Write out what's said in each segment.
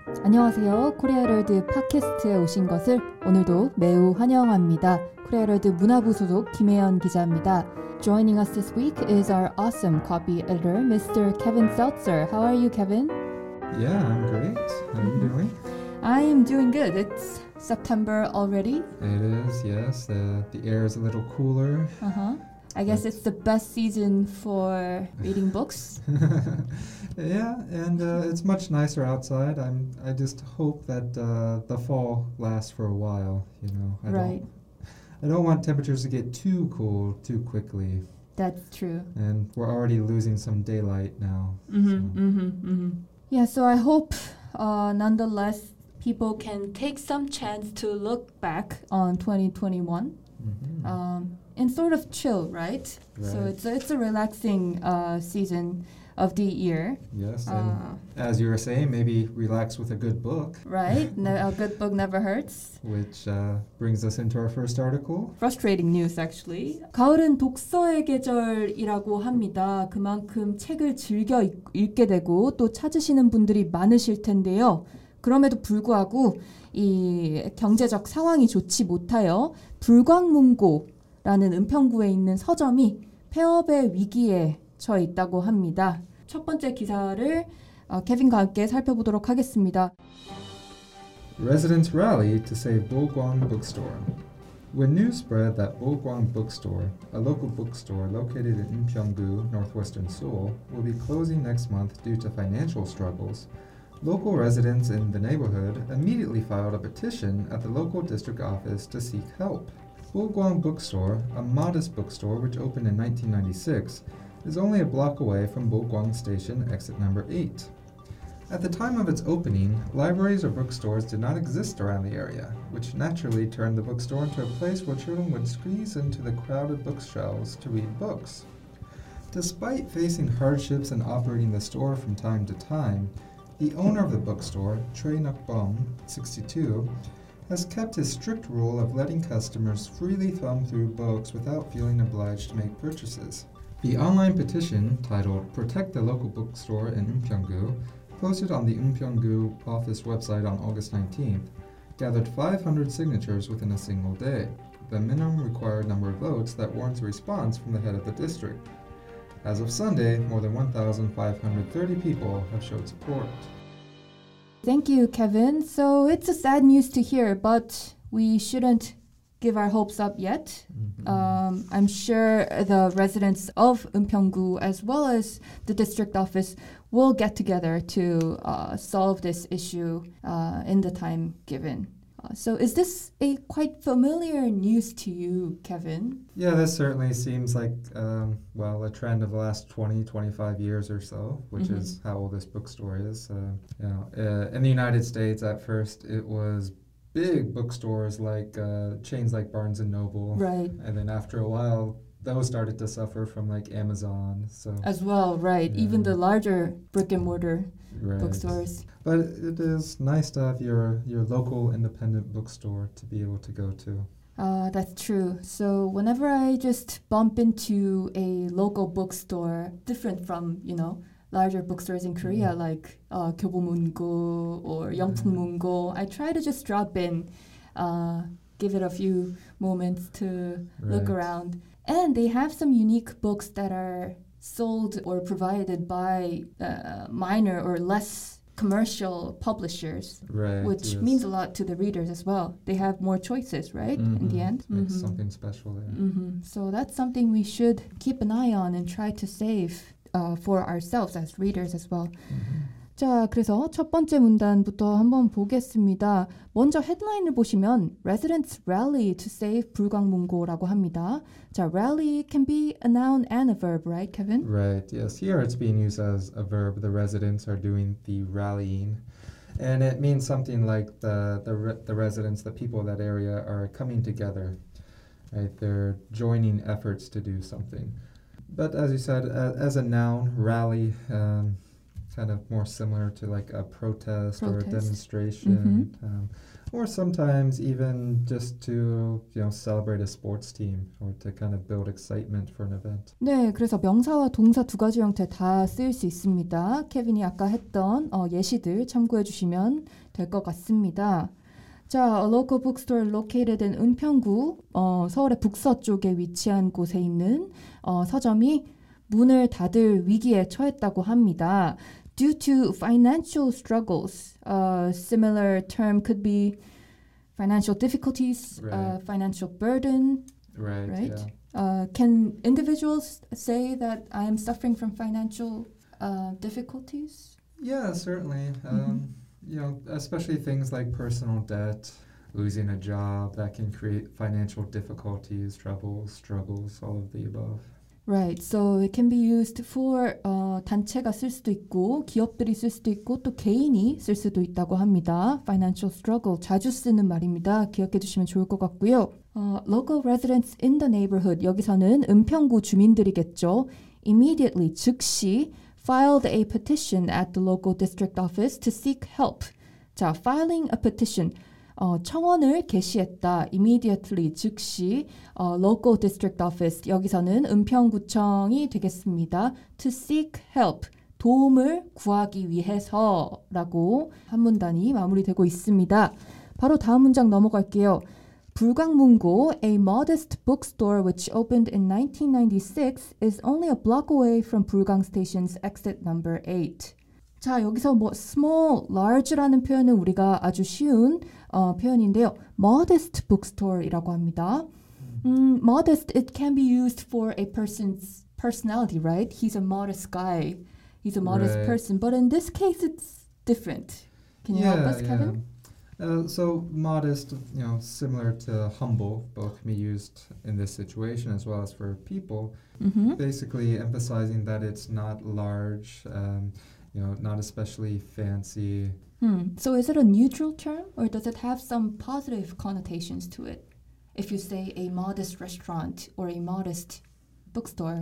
안녕하세요. 코리아헤럴드 팟캐스트에 오신 것을 오늘도 매우 환영합니다. 코리아헤럴드 문화부 소속 김혜연 기자입니다. Joining us this week is our awesome copy editor, Mr. Kevin Seltzer. How are you, Kevin? Yeah, I'm great. How are you doing? I'm doing good. It's September already. It is, yes. The air is a little cooler. I guess it's the best season for reading books. Yeah, and it's much nicer outside. I just hope that the fall lasts for a while. You know, I don't want temperatures to get too cool too quickly. That's true. And we're already losing some daylight now. Yeah, so I hope nonetheless people can take some chance to look back on 2021 and sort of chill, right? So it's a relaxing season of the year. Yes, and as you were saying, maybe relax with a good book. Right, a good book never hurts. Which brings us into our first article. Frustrating news, actually. 가을은 독서의 계절이라고 합니다. 그만큼 책을 즐겨 읽게 되고 또 찾으시는 분들이 많으실 텐데요. 그럼에도 불구하고 이 경제적 상황이 좋지 못하여 불광문고라는 은평구에 있는 서점이 폐업의 위기에 처해 있다고 합니다. 첫 번째 기사를 케빈과 함께 살펴보도록 하겠습니다. Residents rally to save Bulgwang Bookstore. When news spread that Bulgwang Bookstore, a local bookstore located in Impyeonggu, northwestern Seoul, will be closing next month due to financial struggles, local residents in the neighborhood immediately filed a petition at the local district office to seek help. Bulgwang Bookstore, a modest bookstore which opened in 1996, is only a block away from Bulgwang Station exit number 8. At the time of its opening, libraries or bookstores did not exist around the area, which naturally turned the bookstore into a place where children would squeeze into the crowded bookshelves to read books. Despite facing hardships in operating the store from time to time, the owner of the bookstore, Choi Nak-bum, 62, has kept his strict rule of letting customers freely thumb through books without feeling obliged to make purchases. The online petition, titled Protect the Local Bookstore in Impyeonggu, posted on the Impyeonggu office website on August 19th, gathered 500 signatures within a single day, the minimum required number of votes that warrants a response from the head of the district. As of Sunday, more than 1,530 people have showed support. Thank you, Kevin. So it's a sad news to hear, but we shouldn't give our hopes up yet. I'm sure the residents of Impyeonggu as well as the district office will get together to solve this issue in the time given. So is this a quite familiar news to you, Kevin? Yeah, this certainly seems like, a trend of the last 20, 25 years or so, which is how old this bookstore is. In the United States, at first, it was big bookstores like chains like Barnes & Noble. Right. And then after a while, those started to suffer from like Amazon. So as well, right. Yeah. Even the larger brick and mortar bookstores. But it is nice to have your local independent bookstore to be able to go to. That's true. So whenever I just bump into a local bookstore, different from, larger bookstores in Korea like 교보문고 or 영풍문고, I try to just drop in, give it a few moments to look around. And they have some unique books that are sold or provided by minor or less commercial publishers, which means a lot to the readers as well. They have more choices, right, in the end. It's something special there. So that's something we should keep an eye on and try to save for ourselves as readers as well. 자, 그래서 첫 번째 문단부터 한번 보겠습니다. 먼저 헤드라인을 보시면 Residents rally to save 불광문고라고 합니다. 자, rally can be a noun and a verb, right, Kevin? Right, yes. Here it's being used as a verb. The residents are doing the rallying. And it means something like the residents, the people of that area are coming together. Right? They're joining efforts to do something. But as you said, as a noun, rally kind of more similar to like a protest or a Protest. demonstration, or sometimes even just to celebrate a sports team or to kind of build excitement for an event. 네, 그래서 명사와 동사 두 가지 형태 다 쓰일 수 있습니다. 케빈이 아까 했던 예시들 참고해 주시면 될 것 같습니다. 자, a local bookstore located in 은평구, 서울의 북서쪽에 위치한 곳에 있는 서점이 문을 닫을 위기에 처했다고 합니다. Due to financial struggles, a similar term could be financial difficulties, Right. financial burden, Right. right? Yeah. Can individuals say that I am suffering from financial difficulties? Yeah, certainly. Especially things like personal debt, losing a job, that can create financial difficulties, troubles, struggles, all of the above. Right. So it can be used for 단체가 쓸 수도 있고 기업들이 쓸 수도 있고 또 개인이 쓸 수도 있다고 합니다. Financial struggle 자주 쓰는 말입니다. 기억해 두시면 좋을 것 같고요. Local residents in the neighborhood 여기서는 은평구 주민들이겠죠. Immediately 즉시 filed a petition at the local district office to seek help. 자, filing a petition. 청원을 개시했다. Immediately, 즉시 local district office, 여기서는 은평구청이 되겠습니다. To seek help, 도움을 구하기 위해서라고 한 문단이 마무리되고 있습니다. 바로 다음 문장 넘어갈게요. 불광문고, a modest bookstore which opened in 1996 is only a block away from 불광 Station's exit number 8. 자, 여기서 small, large라는 표현은 우리가 아주 쉬운 표현인데요. modest bookstore이라고 합니다. Modest, it can be used for a person's personality, right? He's a modest guy. He's a modest Right. person. But in this case, it's different. Can you help us, Kevin? So modest, similar to humble, both can be used in this situation as well as for people. Mm-hmm. Basically emphasizing that it's not large, not especially fancy. So is it a neutral term or does it have some positive connotations to it? If you say a modest restaurant or a modest bookstore.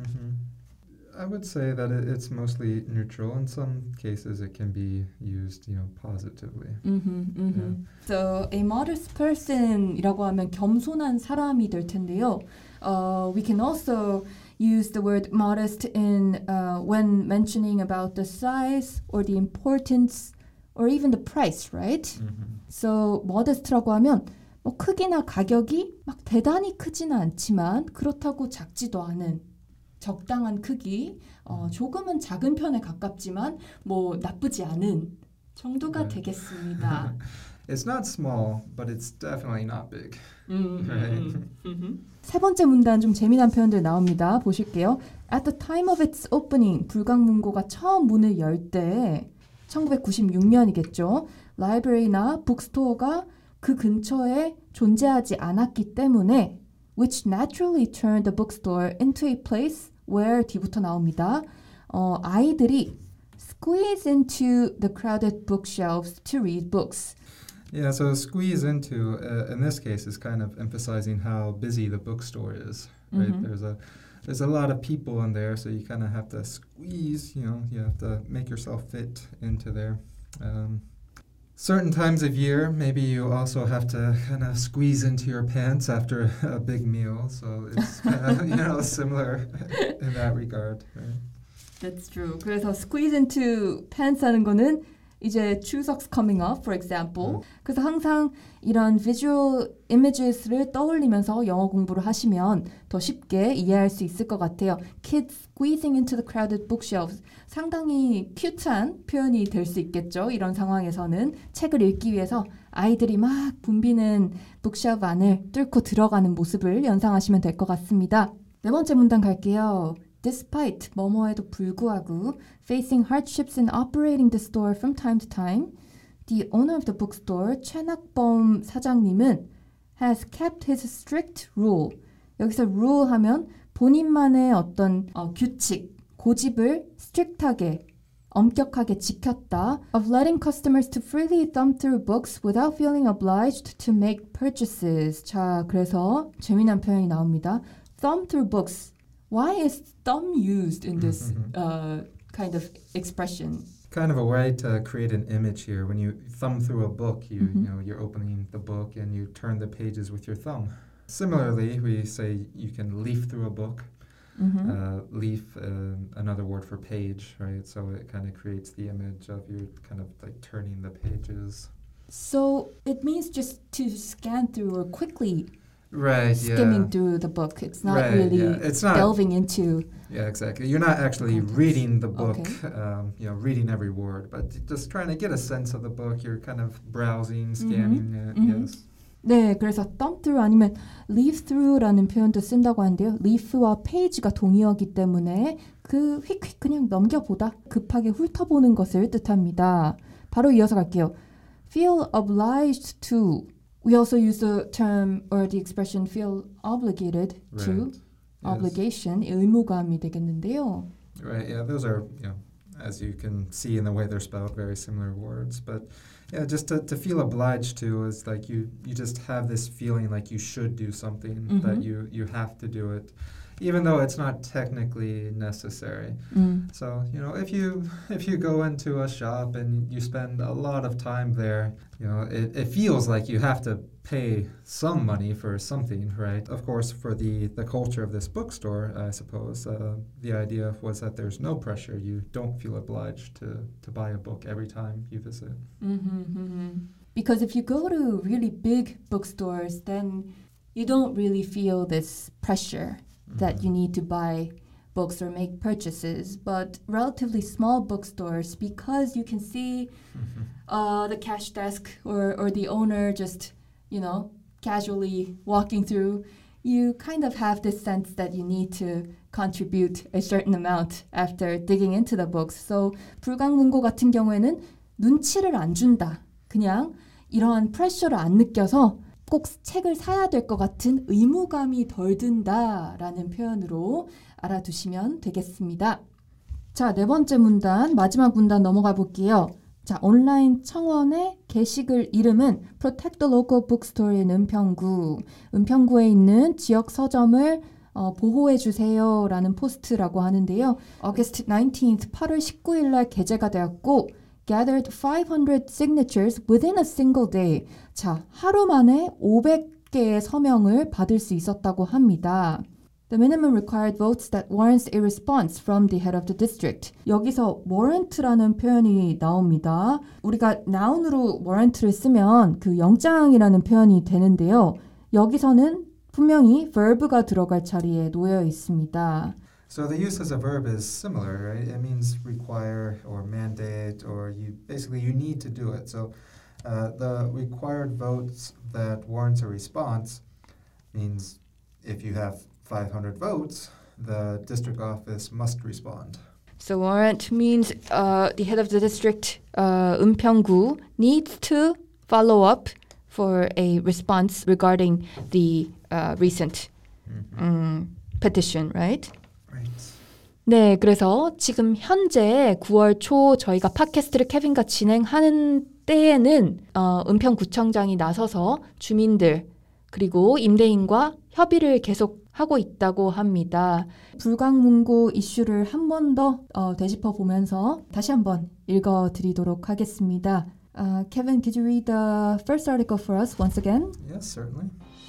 I would say that it's mostly neutral. In some cases, it can be used, positively. Yeah. So a modest person이라고 하면 겸손한 사람이 될 텐데요. We can also use the word modest in when mentioning about the size or the importance or even the price, right? So modest라고 하면 크기나 가격이 막 대단히 크지는 않지만 그렇다고 작지도 않은 적당한 크기, 조금은 작은 편에 가깝지만 나쁘지 않은 정도가 되겠습니다. It's not small, but it's definitely not big. Right? 세 번째 문단 좀 재미난 표현들 나옵니다. 보실게요. At the time of its opening, 불광문고가 처음 문을 열 때 1996년이겠죠. 라이브러리나 북스토어가 그 근처에 존재하지 않았기 때문에 which naturally turned the bookstore into a place where 뒤부터 나옵니다. 아이들이 squeeze into the crowded bookshelves to read books. Yeah, so squeeze into, in this case, is kind of emphasizing how busy the bookstore is, right? There's a lot of people in there, so you kind of have to squeeze, you have to make yourself fit into there. Certain times of year, maybe you also have to kind of squeeze into your pants after a big meal, so it's kind of, similar in that regard. Right? That's true. 그래서 squeeze into pants 하는 거는 이제 추석's coming up, for example. 그래서 항상 이런 visual images를 떠올리면서 영어 공부를 하시면 더 쉽게 이해할 수 있을 것 같아요. Kids squeezing into the crowded bookshelves. 상당히 큐트한 표현이 될 수 있겠죠. 이런 상황에서는 책을 읽기 위해서 아이들이 막 붐비는 북쉘프 안을 뚫고 들어가는 모습을 연상하시면 될 것 같습니다. 네 번째 문단 갈게요. Despite 뭐뭐에도 불구하고 facing hardships in operating the store from time to time, the owner of the bookstore, 최낙범 사장님은 has kept his strict rule. 여기서 rule 하면 본인만의 어떤 규칙, 고집을 strict하게, 엄격하게 지켰다. Of letting customers to freely thumb through books without feeling obliged to make purchases. 자, 그래서 재미난 표현이 나옵니다. Thumb through books. Why is thumb used in this kind of expression. Kind of a way to create an image here. When you thumb through a book, you're opening the book and you turn the pages with your thumb. Similarly, we say you can leaf through a book. Leaf, another word for page, right? So it kind of creates the image of you kind of like turning the pages. So it means just to scan through or quickly right, skimming through the book. It's not right, really it's not, delving into. Yeah, exactly. You're not actually reading the book, Okay. Reading every word, but just trying to get a sense of the book. You're kind of browsing, scanning it. Yes. 네, 그래서 thumb through 아니면 leaf through라는 표현도 쓴다고 하는데요. leaf와 page가 동의어기 때문에 그 휙휙 그냥 넘겨보다, 급하게 훑어보는 것을 뜻합니다. 바로 이어서 갈게요. Feel obliged to. We also use the term or the expression feel obligated to. Right. Obligation, 의무감이 되겠는데요. Right, yeah, those are, as you can see in the way they're spelled, very similar words. But yeah, just to feel obliged to is like you just have this feeling like you should do something, that you have to do it, even though it's not technically necessary. So, if you go into a shop and you spend a lot of time there, it feels like you have to pay some money for something, right? Of course, for the culture of this bookstore, I suppose, the idea was that there's no pressure. You don't feel obliged to buy a book every time you visit. Because if you go to really big bookstores, then you don't really feel this pressure that you need to buy books or make purchases. But relatively small bookstores, because you can see the cash desk or the owner just casually walking through, you kind of have this sense that you need to contribute a certain amount after digging into the books. So 불광문고 같은 경우에는 눈치를 안 준다. 그냥 이러한 프레셔를 안 느껴서 꼭 책을 사야 될 것 같은 의무감이 덜 든다라는 표현으로 알아두시면 되겠습니다. 자, 네 번째 문단, 마지막 문단 넘어가 볼게요. 자, 온라인 청원의 게시글 이름은 Protect the Local Bookstore in 은평구. 은평구에 있는 지역 서점을 보호해 주세요 라는 포스트라고 하는데요. August 19th, 8월 19일 날 게재가 되었고 gathered 500 signatures within a single day. 자, 하루 만에 500개의 서명을 받을 수 있었다고 합니다. The minimum required votes that warrants a response from the head of the district. 여기서 warrant라는 표현이 나옵니다. 우리가 noun으로 warrant를 쓰면 그 영장이라는 표현이 되는데요. 여기서는 분명히 verb가 들어갈 자리에 놓여 있습니다. So the use as a verb is similar, right? It means require or mandate, or you need to do it. So the required votes that warrants a response means if you have 500 votes, the district office must respond. So warrant means the head of the district, 은평구, needs to follow up for a response regarding the recent petition, right? Right. 네, 그래서 지금 현재 9월 초 저희가 팟캐스트를 케빈과 진행하는 때에는 은평구청장이 나서서 주민들 그리고 임대인과 협의를 계속 하고 있다고 합니다. 불광문고 이슈를 한 번 더 되짚어 보면서 다시 한번 읽어드리도록 하겠습니다. Kevin, could you read the first article for us once again? Yes, certainly.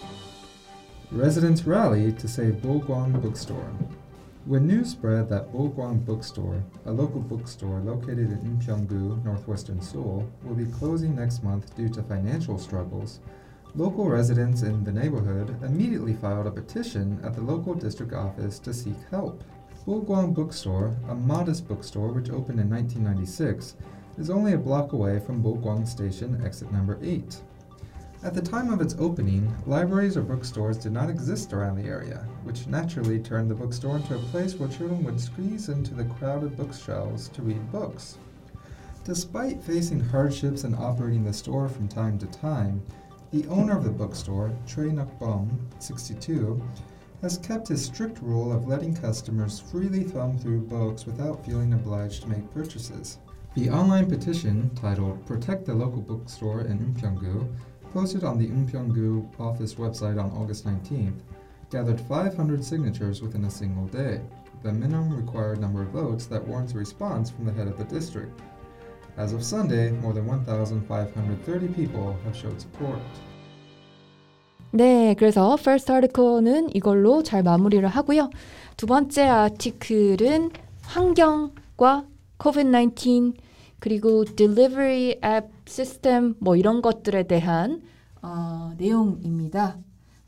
Residents rally to save Bulgwang Bookstore. When news spread that Bulgwang Bookstore, a local bookstore located in Impyeonggu, northwestern Seoul, will be closing next month due to financial struggles, local residents in the neighborhood immediately filed a petition at the local district office to seek help. Bulgwang Bookstore, a modest bookstore which opened in 1996, is only a block away from Bulgwang Station exit number 8. At the time of its opening, libraries or bookstores did not exist around the area, which naturally turned the bookstore into a place where children would squeeze into the crowded bookshelves to read books. Despite facing hardships in operating the store from time to time, the owner of the bookstore, Choi Nak-bum, 62, has kept his strict rule of letting customers freely thumb through books without feeling obliged to make purchases. The online petition, titled Protect the Local Bookstore in Impyeonggu, posted on the Impyeonggu office website on August 19th, gathered 500 signatures within a single day. the minimum required number of votes that warrants a response from the head of the district. As of Sunday, more than 1,530 people have showed support. 네, 그래서 first article는 이걸로 잘 마무리를 하고요. 두 번째 아티클은 환경과 COVID-19 그리고 delivery app system 뭐 이런 것들에 대한 내용입니다.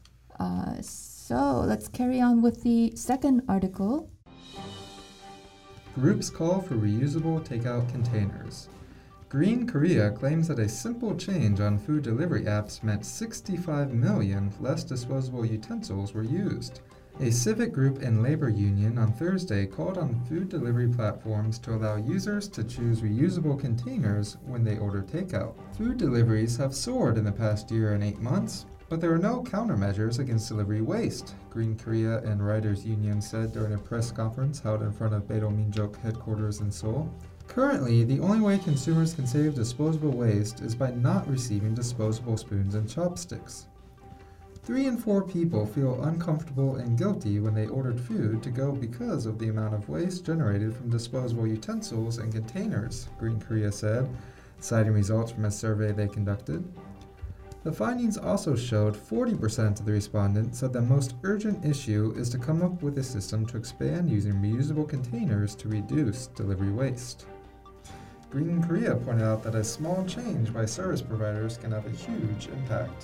So let's carry on with the second article. Groups call for reusable takeout containers. Green Korea claims that a simple change on food delivery apps meant 65 million less disposable utensils were used. A civic group and labor union on Thursday called on food delivery platforms to allow users to choose reusable containers when they order takeout. Food deliveries have soared in the past year and 8 months, but there are no countermeasures against delivery waste, Green Korea and Riders Union said during a press conference held in front of Beidou Minjuk headquarters in Seoul. Currently, the only way consumers can save disposable waste is by not receiving disposable spoons and chopsticks. 3 in 4 people feel uncomfortable and guilty when they ordered food to go because of the amount of waste generated from disposable utensils and containers, Green Korea said, citing results from a survey they conducted. The findings also showed 40% of the respondents said the most urgent issue is to come up with a system to expand using reusable containers to reduce delivery waste. Green Korea pointed out that a small change by service providers can have a huge impact.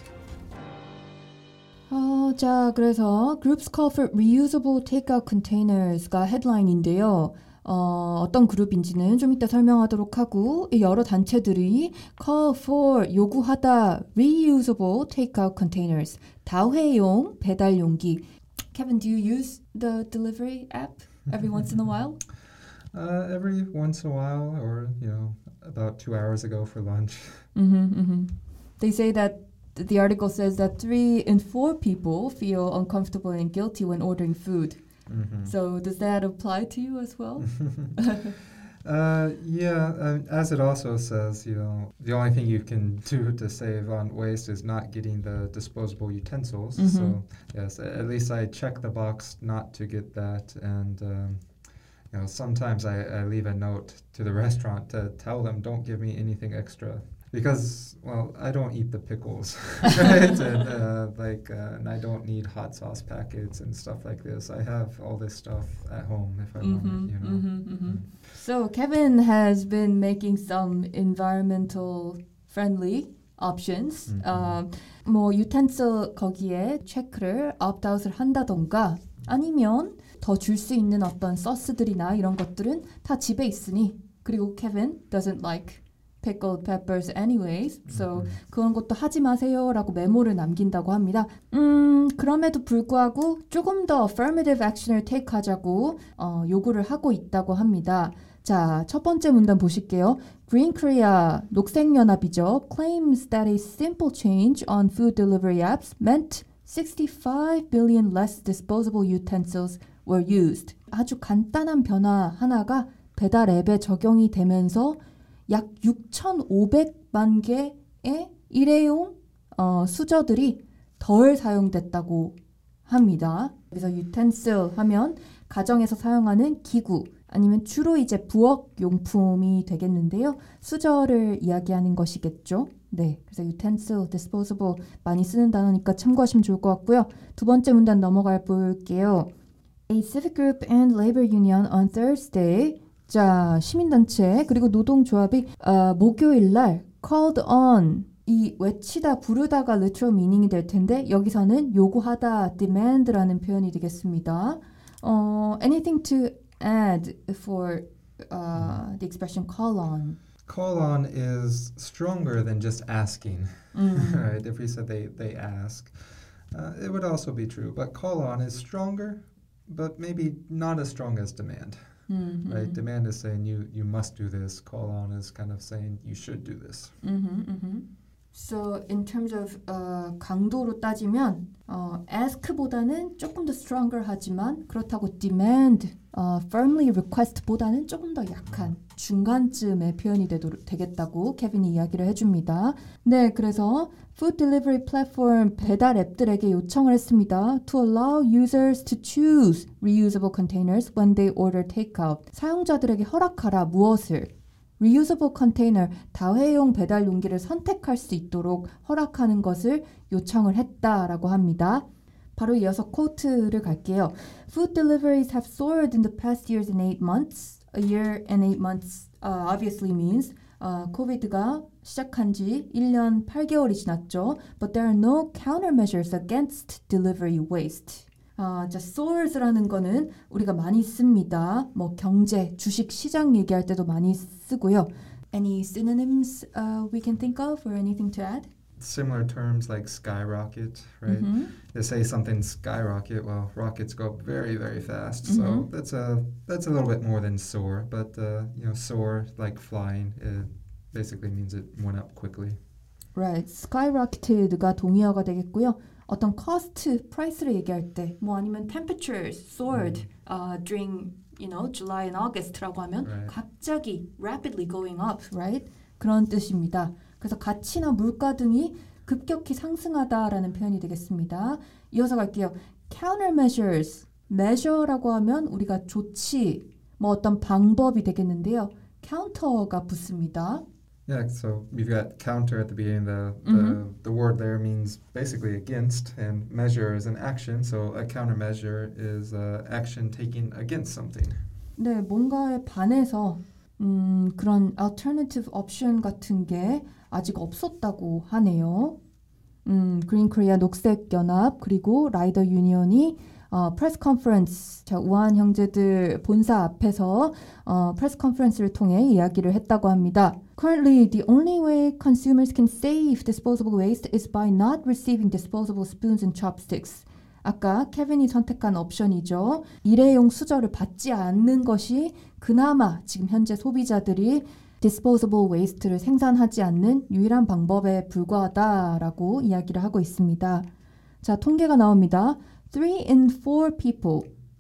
자, 그래서 Groups call for reusable takeout containers가 헤드라인인데요. 어떤 그룹인지는 좀 이따 설명하도록 하고 여러 단체들이 call for 요구하다 reusable takeout containers 다회용 배달 용기. Kevin, do you use the delivery app every once in a while? Every once in a while, or about 2 hours ago for lunch. They say that the article says that 3 in 4 people feel uncomfortable and guilty when ordering food. So does that apply to you as well? Yeah, as it also says, the only thing you can do to save on waste is not getting the disposable utensils. So yes, at least I check the box not to get that, and sometimes I leave a note to the restaurant to tell them don't give me anything extra. Because, I don't eat the pickles, right? And I don't need hot sauce packets and stuff like this. I have all this stuff at home if I want it, So Kevin has been making some environmental friendly options. 뭐 유텐슬 거기에 체크를 opt-out을 한다던가 아니면 더 줄 수 있는 어떤 소스들이나 이런 것들은 다 집에 있으니 그리고 Kevin doesn't like pickled peppers anyways. So 그런 것도 하지 마세요라고 메모를 남긴다고 합니다. 그럼에도 불구하고 조금 더 affirmative action을 take하자고 요구를 하고 있다고 합니다. 자, 첫 번째 문단 보실게요. Green Korea, 녹색연합이죠. claims that a simple change on food delivery apps meant 65 billion less disposable utensils were used. 아주 간단한 변화 하나가 배달 앱에 적용이 되면서 약 6,500만 개의 일회용 수저들이 덜 사용됐다고 합니다. 그래서 utensil 하면 가정에서 사용하는 기구 아니면 주로 이제 부엌 용품이 되겠는데요. 수저를 이야기하는 것이겠죠. 네, 그래서 utensil, disposable 많이 쓰는 단어니까 참고하시면 좋을 것 같고요. 두 번째 문단 넘어가 볼게요. A civic group and labor union on Thursday. 자, 시민단체 그리고 노동조합이 목요일 날 called on 이 외치다 부르다가 literal meaning이 될 텐데 여기서는 요구하다 demand라는 표현이 되겠습니다. Anything to add for the expression call on? Call on is stronger than just asking. Right? If we said they ask, it would also be true. But call on is stronger, but maybe not as strong as demand. Right? Demand is saying you must do this. Call on is kind of saying you should do this. So in terms of 강도로 따지면 ask보다는 조금 더 stronger 하지만 그렇다고 demand firmly request보다는 조금 더 약한 중간쯤의 표현이 되겠다고 케빈이 이야기를 해줍니다. 네, 그래서 food delivery platform 배달 앱들에게 요청을 했습니다. To allow users to choose reusable containers when they order takeout. 사용자들에게 허락하라. 무엇을? reusable container, 다회용 배달 용기를 선택할 수 있도록 허락하는 것을 요청을 했다라고 합니다. 바로 이어서 코트를 갈게요. Food deliveries have soared in the past years and 8 months. A year and 8 months obviously means 코비드가 시작한 지 1년 8개월이 지났죠. But there are no countermeasures against delivery waste. 자, soars라는 거는 우리가 많이 씁니다. 뭐 경제, 주식, 시장 얘기할 때도 많이 쓰고요. Any synonyms we can think of or anything to add? Similar terms like skyrocket, right? Mm-hmm. They say something skyrocket. Well, rockets go up very, very fast. So that's a little bit more than soar. But soar like flying. It basically means it went up quickly. Right, skyrocketed가 동의어가 되겠고요. 어떤 cost, price를 얘기할 때, 뭐 아니면 temperatures soared during July and August라고 하면 right. 갑자기 rapidly going up, right? 그런 뜻입니다. 그래서 가치나 물가 등이 급격히 상승하다라는 표현이 되겠습니다. 이어서 갈게요. countermeasures, measure라고 하면 우리가 조치, 뭐 어떤 방법이 되겠는데요. counter가 붙습니다. Yeah, so we've got counter at the beginning. The word there means basically against, and measure is an action. So a countermeasure is action taken against something. 네, 뭔가에 반해서 그런 alternative option 같은 게 아직 없었다고 하네요. 그린 코리아 녹색 연합 그리고 라이더 유니언이 프레스 컨퍼런스, 우한 형제들 본사 앞에서 프레스 컨퍼런스를 통해 이야기를 했다고 합니다. Currently, the only way consumers can save disposable waste is by not receiving disposable spoons and chopsticks. 아까 케빈이 선택한 옵션이죠. 일회용 수저를 받지 않는 것이 그나마 지금 현재 소비자들이 disposable waste를 생산하지 않는 유일한 방법에 불과하다라고 이야기를 하고 있습니다. 자, 통계가 나옵니다. 3 in 4 people.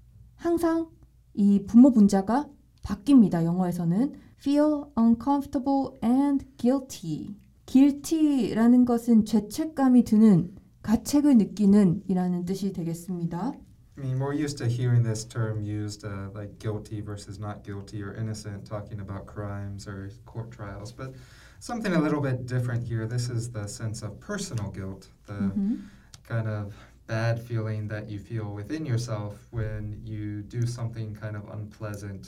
항상 이 부모 분자가 바뀝니다. 영어에서는 feel uncomfortable and guilty. guilty라는 것은 죄책감이 드는, 가책을 느끼는 이라는 뜻이 되겠습니다. I mean, we're used to hearing this term used like guilty versus not guilty or innocent, talking about crimes or court trials, but something a little bit different here. This is the sense of personal guilt, the kind of bad feeling that you feel within yourself when you do something kind of unpleasant,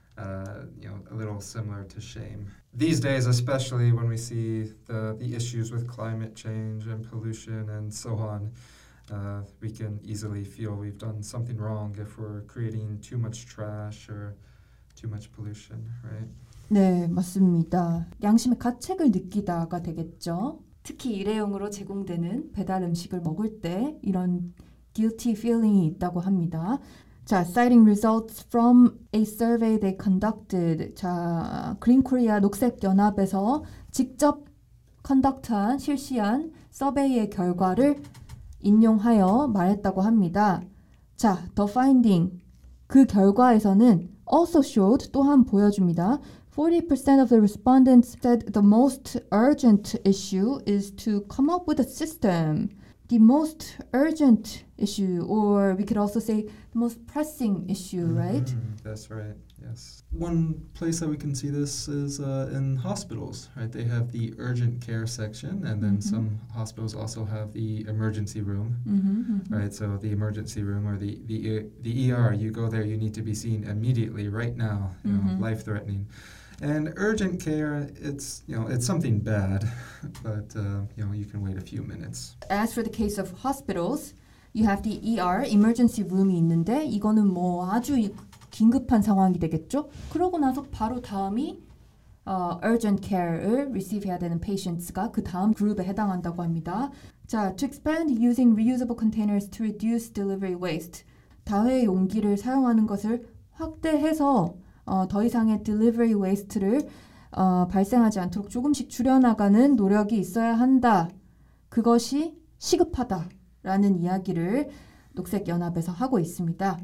a little similar to shame. These days, especially when we see the issues with climate change and pollution and so on, we can easily feel we've done something wrong if we're creating too much trash or too much pollution, right? 네, 맞습니다. 양심의 가책을 느끼다가 되겠죠. 특히 일회용으로 제공되는 배달 음식을 먹을 때 이런 guilty feeling이 있다고 합니다. 자, citing results from a survey they conducted. 자, 그린 코리아 녹색 연합에서 직접 conduct한 실시한 서베이의 결과를 인용하여 말했다고 합니다. 자, the finding. 그 결과에서는 also showed 또한 보여줍니다. 40% of the respondents said the most urgent issue is to come up with a system. The most urgent issue, or we could also say the most pressing issue, right? That's right, yes. One place that we can see this is in hospitals, right? They have the urgent care section, and then some hospitals also have the emergency room, right? So the emergency room or the ER, you go there, you need to be seen immediately, right now, life-threatening. And urgent care, it's something bad, but you can wait a few minutes. As for the case of hospitals, you have the ER, emergency room이 있는데 이거는 뭐 아주 긴급한 상황이 되겠죠. 그러고 나서 바로 다음이 urgent care를 receive 해야 되는 patients가 그 다음 그룹에 해당한다고 합니다. 자, to expand using reusable containers to reduce delivery waste. 다회 용기를 사용하는 것을 확대해서 더 이상의 delivery waste를 발생하지 않도록 조금씩 줄여나가는 노력이 있어야 한다. 그것이 시급하다라는 이야기를 녹색연합에서 하고 있습니다.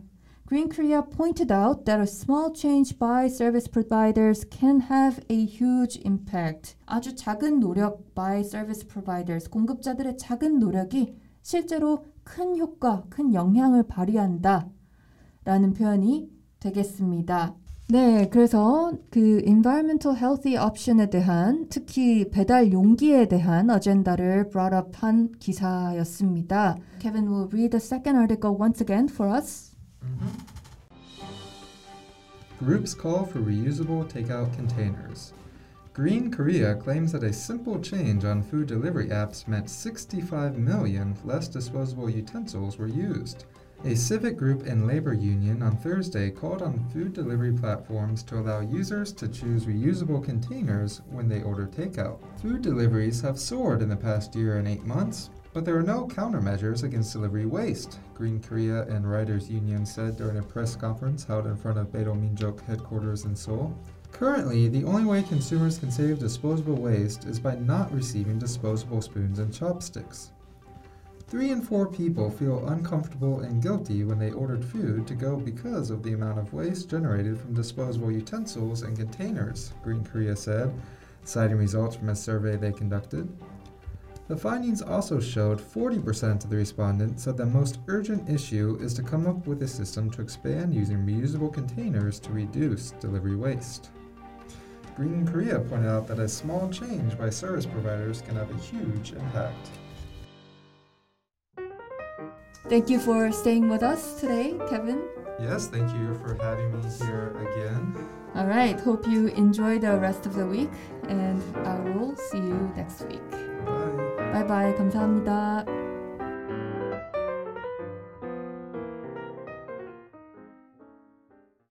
Green Korea pointed out that a small change by service providers can have a huge impact. 아주 작은 노력 by service providers, 공급자들의 작은 노력이 실제로 큰 효과, 큰 영향을 발휘한다 라는 표현이 되겠습니다. 네, 그래서 그 environmental healthy option에 대한 특히 배달 용기에 대한 어젠다를 brought up 한 기사였습니다. Kevin will read the second article once again for us. Groups call for reusable takeout containers. Green Korea claims that a simple change on food delivery apps meant 65 million less disposable utensils were used. A civic group and labor union on Thursday called on food delivery platforms to allow users to choose reusable containers when they order takeout. Food deliveries have soared in the past year and 8 months, but there are no countermeasures against delivery waste, Green Korea and Writers Union said during a press conference held in front of Beidou Minjuk headquarters in Seoul. Currently, the only way consumers can save disposable waste is by not receiving disposable spoons and chopsticks. 3 in 4 people feel uncomfortable and guilty when they ordered food to go because of the amount of waste generated from disposable utensils and containers, Green Korea said, citing results from a survey they conducted. The findings also showed 40% of the respondents said the most urgent issue is to come up with a system to expand using reusable containers to reduce delivery waste. Green Korea pointed out that a small change by service providers can have a huge impact. Thank you for staying with us today, Kevin. Yes, thank you for having me here again. All right, hope you enjoy the rest of the week and I will see you next week. Bye. Bye bye. 감사합니다.